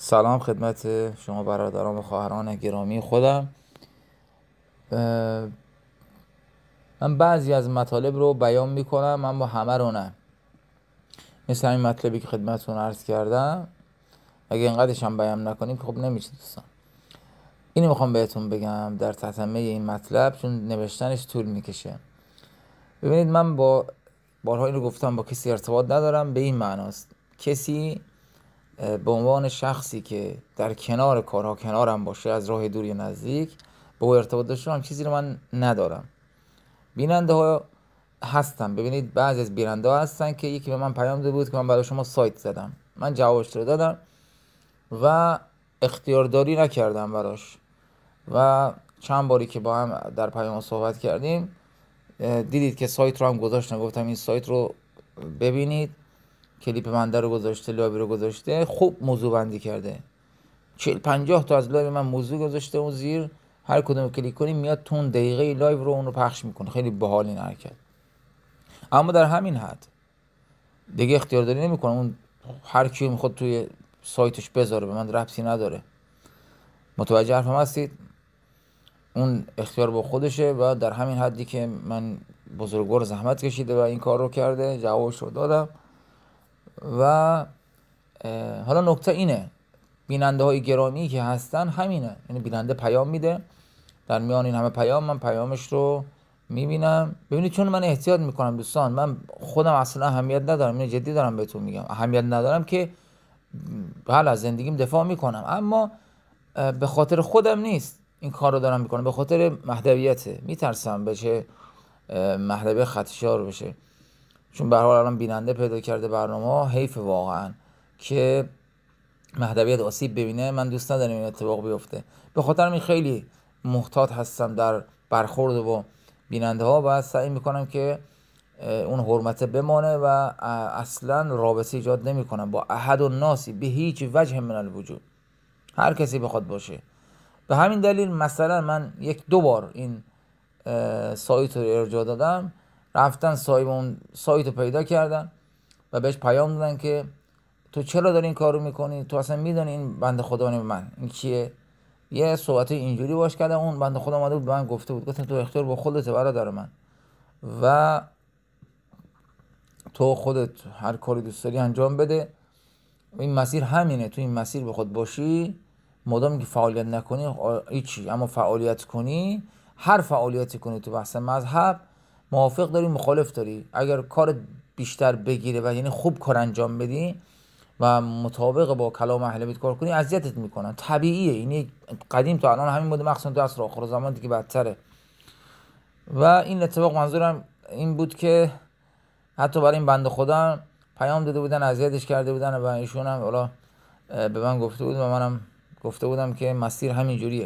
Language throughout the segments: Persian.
سلام خدمت شما برادران و خواهران گرامی خودم. من بعضی از مطالب رو بیان میکنم اما همه رو نه. مثل همین مطلبی که خدمتتون عرض کردم، اگه اینقدرش هم بیان نکنیم خب نمیشه دوستان. اینو میخوام بهتون بگم در تتمه این مطلب، چون نوشتنش طول میکشه. ببینید، من بارها این رو گفتم، با کسی ارتباط ندارم. به این معناست کسی به عنوان شخصی که در کنار کارها کنارم باشه، از راه دور یا نزدیک، با او ارتباط داشته چیزی رو من ندارم. بیننده ها هستن. ببینید، بعضی از بیننده ها هستن که یکی به من پیام داده بود که من برای شما سایت زدم، من جوابش رو دادم و اختیارداری نکردم براش و چند باری که با هم در پیام صحبت کردیم دیدید که سایت رو هم گذاشتم، گفتم این سایت رو ببینید، کلیپ منده رو گذاشته، لابی رو گذاشته، خوب موضوع بندی کرده، 40-50 تا از لایو من موضوع گذاشته اون زیر، هر کدوم کلیک کنیم میاد تون دقیقه لایو رو اون رو پخش میکنه. خیلی باحال این حرکت. اما در همین حد دیگه اختیارداری نمیکنه، اون هر کیو میخواد توی سایتش بذاره، به من ربطی نداره. متوجه حرفم هستید؟ اون اختیار با خودشه و در همین حدی که من بزرگوار زحمت کشیده و این کار رو کرده، جوابش رو دادم. و حالا نکته اینه، بیننده های گرامی که هستن همینه، یعنی بیننده پیام میده، در میان این همه پیام من پیامش رو میبینم. ببینید، چون من احتیاط میکنم دوستان، من خودم اصلا اهمیت ندارم، اینو جدی دارم بهتون میگم، اهمیت ندارم که بله از زندگیم دفاع میکنم، اما به خاطر خودم نیست این کار رو دارم میکنم، به خاطر مهدویته. میترسم بشه مهدوی خدشه‌دار بشه، چون به هر حال الان بیننده پیدا کرده برنامه، حیف واقعا که مهدویت آسیب ببینه. من دوست ندارم این اتفاق بیفته، به خاطر این خیلی محتاط هستم در برخورد با بیننده ها و سعی میکنم که اون حرمت بمانه و اصلا رابطه ایجاد نمیکنم با احد و ناسی به هیچ وجه من الوجود، هر کسی بخواد باشه. به همین دلیل مثلا من 1-2 بار این سایت رو ارجاع دادم، رفتن صاحب اون سایت رو پیدا کردن و بهش پیام دادن که تو چرا داری این کارو میکنی؟ تو اصلا میدونی این بنده خدا من این کیه؟ یه صحبت اینجوری باش کردم. اون بنده خدا اومده بود به من گفته بود، گفتم تو اختیار با خودت برادر من و تو خودت هر کاری دوست داری انجام بده. این مسیر همینه، تو این مسیر به خود باشی، مدام که فعالیت نکنی هیچی، اما فعالیت کنی، هر فعالیتی کنی تو بحث مذهب، موافق داری مخالف داری، اگر کار بیشتر بگیره و یعنی خوب کار انجام بدی و مطابق با کلام اهل بیت کار کنی، اذیتت میکنن، طبیعیه. این قدیم تا الان همین بوده، مخصوصا تو عصر آخر زمان دیگه بدتره. و این اتفاق منظورم این بود که حتی برای این بنده خدا پیام داده بودن، اذیتش کرده بودن و ایشون هم حالا به من گفته بود و منم گفته بودم که مسیر همین جوریه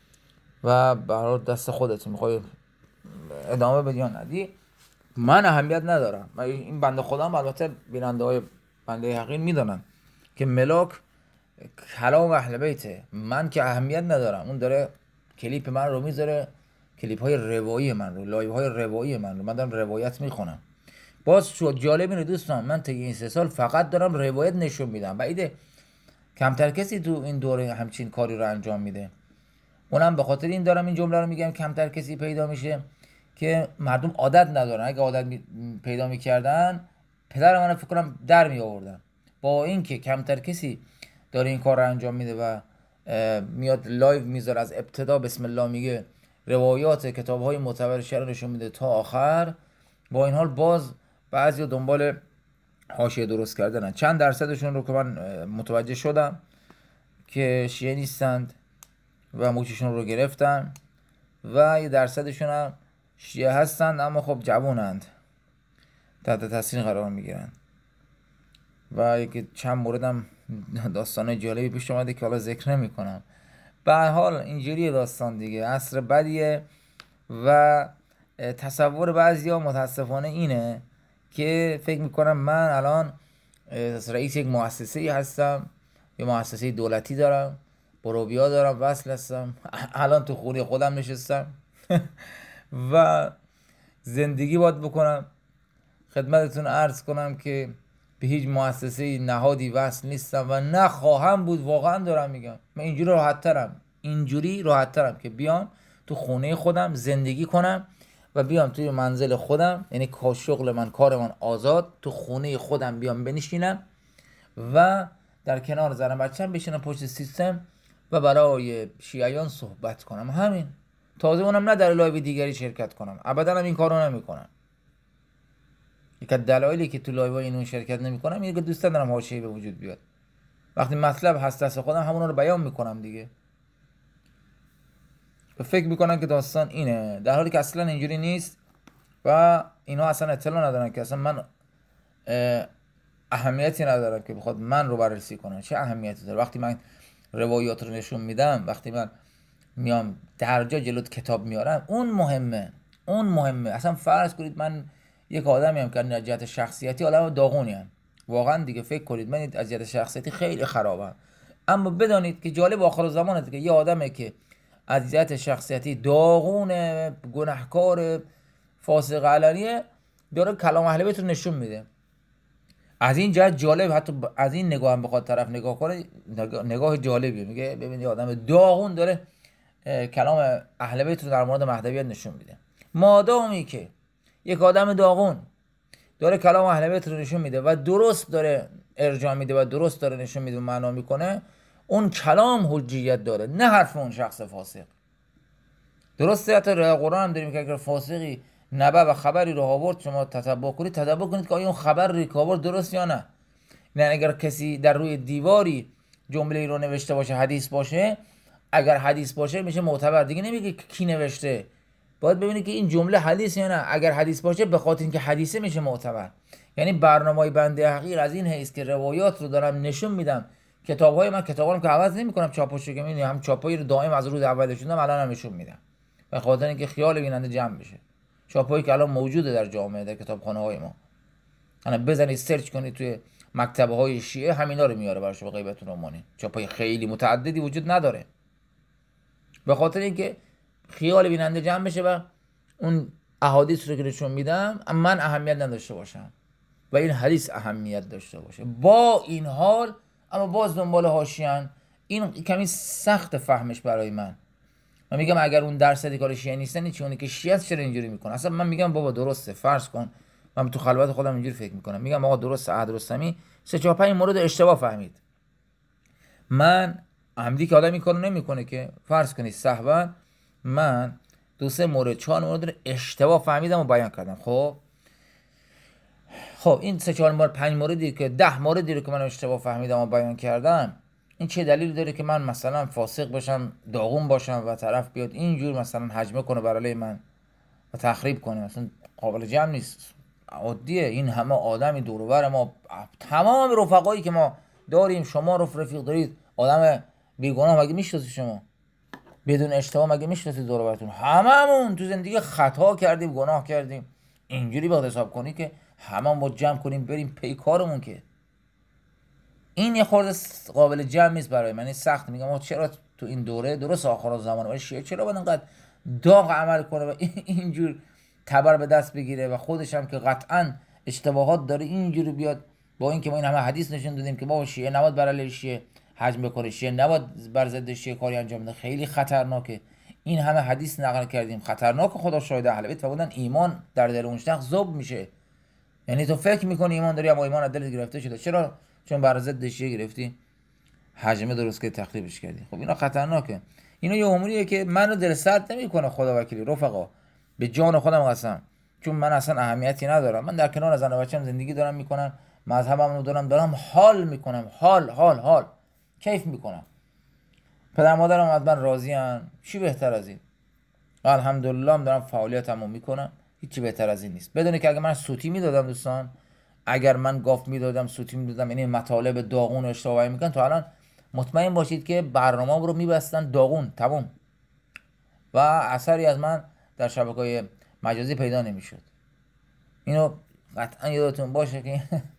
و برای دست خودت، میخوای ادامه بدی یا ندی من اهمیت ندارم. این بنده خدا هم البته بیننده های بنده حقیر میدونن که ملاک کلام اهل بیته، من که اهمیت ندارم. اون داره کلیپ من رو میذاره، کلیپ های روایی من رو، لایو های روایی من رو، من دارم روایت میخونم. باز شد جالب اینه دوستان، من تا این 3 سال فقط دارم روایت نشون میدم. بعیده کمتر کسی تو این دوره همچین کاری رو انجام میده. اونم به خاطر این دارم این جمله رو میگم، کمتر کسی پیدا میشه که مردم عادت ندارن. اگه عادت پیدا میکردن، پدر من فکر کنم در می آوردن. با اینکه کمتر کسی داره این کار رو انجام میده و میاد لایو میذاره، از ابتدا بسم الله میگه، روایات کتاب های معتبر شرع نشون میده تا آخر، با این حال باز بعضی دنبال حاشیه درست کردنن. چند درصدشون رو که من متوجه شدم که شیعه نیستند و موچشون رو گرفتن و یه درصدشون هم شیعه هستند اما خب جوانند، تحت تاثیر قرار میگیرن. و یکی چند موردم داستان جالبی پیش اومده که حالا ذکر نمی کنم. به هر حال اینجوری داستان دیگه، عصر بدیه و تصور بعضیا متاسفانه اینه که فکر میکنم من الان رئیس یک مؤسسه هستم، یه مؤسسه دولتی دارم، بروبیا دارم، وصل هستم، الان تو خونه خودم نشستم و زندگی باید بکنم. خدمتتون عرض کنم که به هیچ مؤسسه نهادی وصل نیستم و نه خواهم بود. واقعا دارم میگم من اینجوری راحت ترم که بیام تو خونه خودم زندگی کنم و بیام توی منزل خودم، یعنی شغل من، کار من آزاد، تو خونه خودم بیام بنشینم و در کنار زن بچه‌م بشینم پشت سیستم و برای شیعیان صحبت کنم. همین. تازه اونم نه در لایو دیگری شرکت کنم، ابدا هم این کارو نمیکنم. یک از دلایلی که تو لایو اینو شرکت نمیکنم اینه که دوست ندارم حاشیه به وجود بیاد. وقتی مطلب هست دست خودم همون رو بیان میکنم دیگه. فکر میکنن که داستان اینه، در حالی که اصلا اینجوری نیست و اینا اصلا اطلاع ندارن که اصلا من اهمیتی ندارم که بخواد من رو بررسی کنن. چه اهمیتی داره وقتی من روایات رو نشون میدم، وقتی من میام درجا جلوت کتاب میارم، اون مهمه. اصلا فرض کنید من یک آدمی ام که از جهت شخصیتی آدم داغونی ام، واقعا دیگه فکر کنید من از جهت شخصیتی خیلی خرابم، اما بدانید که جالب آخر زمانه که یه آدمه که از جهت شخصیتی داغون، گناهکار، فاسق علنیه، داره کلام اهل بیت رو نشون میده. از این جهت جالب، حتی از این نگاه هم بخواد طرف نگاه کنه، نگاه جالبیه. میگه ببین یه آدم داغون داره کلام اهل بیت رو در مورد مهدویت نشون میده. مادامی که یک آدم داغون داره کلام اهل بیت رو نشون میده و درست داره ارجاع میده و درست داره نشون میده و معنا میکنه، اون کلام حجیت داره، نه حرف اون شخص فاسق. درسته حتی قرآن هم داریم که اگر فاسقی نبأ و خبری رو آورد شما تتبع کنید که آیا اون خبر که آورد درست یا نه. نه اگر کسی در روی دیواری جمله رو نوشته باشه، حدیث باشه، اگر حدیث باشه میشه معتبر. دیگه نمیگه کی نوشته، باید ببینی که این جمله حدیث یا نه. اگر حدیث باشه به خاطر اینکه حدیثه میشه معتبر. یعنی برنامه‌ی بنده حقیر از این حیث که روایات رو دارم نشون میدم. کتاب‌های من کتابام که عوض نمی‌کنم، چاپش که می‌بینی هم چاپایی رو دائم از روز اولش شدم الان هم نشون میدم، به خاطر اینکه خیال بیننده جمع بشه. چاپایی که الان موجوده در جامعه، در کتابخانه‌های ما، انا بزنید سرچ کنید توی مکتبه‌های شیعه همینا رو میاره براش. به غیبتون رمانی چاپای خیلی متعددی وجود نداره، به خاطر اینکه خیال بیننده جمع بشه و اون احادیث رو که نشون میدم من اهمیت نداشته باشم و این حدیث اهمیت داشته باشه. با این حال اما باز دنبال حاشیه‌ان. این کمی سخت فهمش برای من میگم اگر اون درصدی کار شیعه نیستن، چونه که شیعه چرا اینجوری میکنه. اصلا من میگم بابا درسته، فرض کن من تو خلوت خودم اینجوری فکر میکنم، میگم آقا درسته عهد رستمی 3-4-5 مورد اشتباه فهمید. من عمدی که آدم این کارو نمیکنه که، فرض کنید سهوا من 2-3 مورد 4 مورد رو اشتباه فهمیدم و بیان کردم. خب این 3-4 مورد 5 موردی که 10 موردی رو که من اشتباه فهمیدم و بیان کردم، این چه دلیلی داره که من مثلا فاسق باشم، داغون باشم و طرف بیاد اینجور مثلا هجمه کنه بر علیه من و تخریب کنه؟ مثلا قابل جمع نیست، عادیه. این همه آدمی دور و بر ما، تمام رفقایی که ما داریم، شما رفیق دارید آدم بیگناه مگه میشناسید شما؟ بدون اشتباه مگه میشناسید دور و برتون؟ هممون تو زندگی خطا کردیم، گناه کردیم. اینجوری باید حساب کنی که هممون با جمع کنیم بریم پی کارمون، که این یه خورده قابل جمع نیست برای من. این سخت. میگم چرا تو این دوره درست آخر زمان ولی شیعه چرا باید انقدر داغ عمل کنه و اینجور تبر به دست بگیره و خودش هم که قطعا اشتباهات داره اینجوری بیاد، با اینکه ما این همه حدیث نشون دادیم که ما شیعه نباید بر علیه شیعه هجم بکنه، شیعه نباید بر ضد شیعه کاری انجام بده، خیلی خطرناکه. این همه حدیث نقل کردیم، خطرناک. خدا شاهد اهل بیت فرمودن ایمان در دل اون شخص ذوب میشه. یعنی تو فکر میکنی ایمان داری اما ایمان از دلت گرفته شده. چرا؟ چون بر ضد شیعه گرفتی هجمه درست که تخریبش کردی. خب اینا خطرناکه. اینا یه اموریه که منو دل سرد نمیکنه، خدا وکیلی رفقا، به جان خودم قسم. چون من اصلا اهمیتی ندارم، من در کنار زن و بچه‌م زندگی دارم میکنم، مذهبم رو دارم حال میکنم، حال کیف میکنم. پدر مادرم از من راضی ان، چی بهتر از این؟ الحمدلله هم دارم فعالیتمو میکنم، هیچی بهتر از این نیست. بدونی که اگر من سوتی میدادم دوستان، اگر من گاف میدادم، سوتی میدادم، یعنی مطالب داغون و اشتباهی میکنن، تا الان مطمئن باشید که برنامه رو میبستن داغون تمام و اثری از من در شبکه‌های مجازی پیدا نمیشد. اینو قطعا یادتون باشه که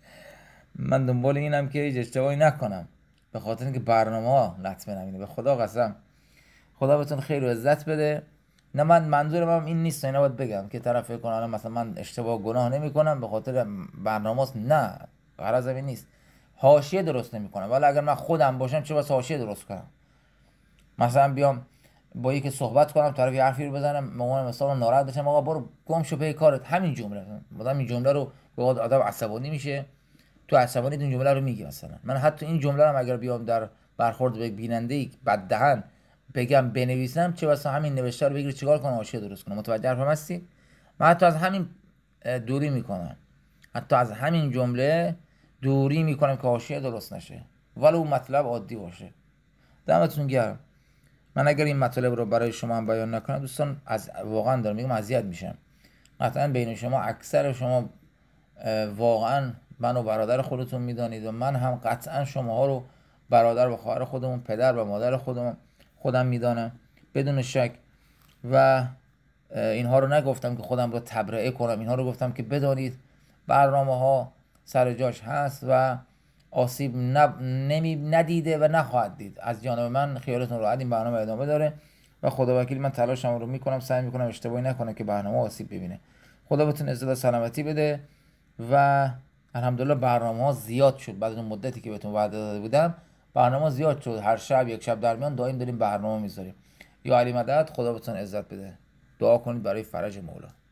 من دنبال اینم که هیچ اشتباهی نکنم، به خاطر اینکه برنامه‌ها لطمه نمیده. به خدا قسم، خدا بهتون خیر و عزت بده. نه من منظورم این نیست، اینا باید بگم که طرف فکر کنه مثلا من اشتباه گناه نمیکنم به خاطر برنامه‌است. نه، غرض این نیست. حاشیه درست نمیکنم، ولی اگر من خودم باشم چه واسه حاشیه درست کنم؟ مثلا بیام با یکی صحبت کنم، طرف یه حرفی رو بزنم، مامان مثلا ناراحت بشم، آقا برو گم شو پی کارت. همین جمله آدم این جمله رو به آدم عصبانی میشه، تو عصبانی این جمله رو میگی. مثلا من حتی این جمله رو اگر بیام در برخورد به بیننده بددهن بگم بنویسم، چه واسه همین نوشته رو بگیری چیکار کنم؟ حاشیه درست کنم. متوجه حرفم هستی؟ من حتی از همین دوری میکنم، حتی از همین جمله دوری میکنم که حاشیه درست نشه، ولی اون مطلب عادی باشه. دمتون گرم. من اگر این مطالب رو برای شما هم بیان نکنم دوستان، از واقعا دارم میگم اذیت میشم. قطعا بین شما اکثر شما واقعا منو برادر خودتون میدانید و من هم قطعا شماها رو برادر و خواهر خودمون، پدر و مادر خودم میدانم بدون شک. و اینها رو نگفتم که خودم رو تبرئه کنم، اینها رو گفتم که بدانید برنامه ها سر جاش هست و آسیب ندیده و نخواهد دید. از جانب من خیالتون راحت، این برنامه ادامه داره و خدا وکیل من تلاشم رو میکنم، سعی میکنم اشتباهی نکنه که برنامه آسیب ببینه. خدا بهتون عزت و سلامتی بده و الحمدلله برنامه ها زیاد شد. بعد اون مدتی که بهتون وعده داده بودم برنامه زیاد شد، هر شب یک شب در میان دائم داریم برنامه میذاریم. یا علی مدد، خدا بهتون عزت بده. دعا کنید برای فرج مولا.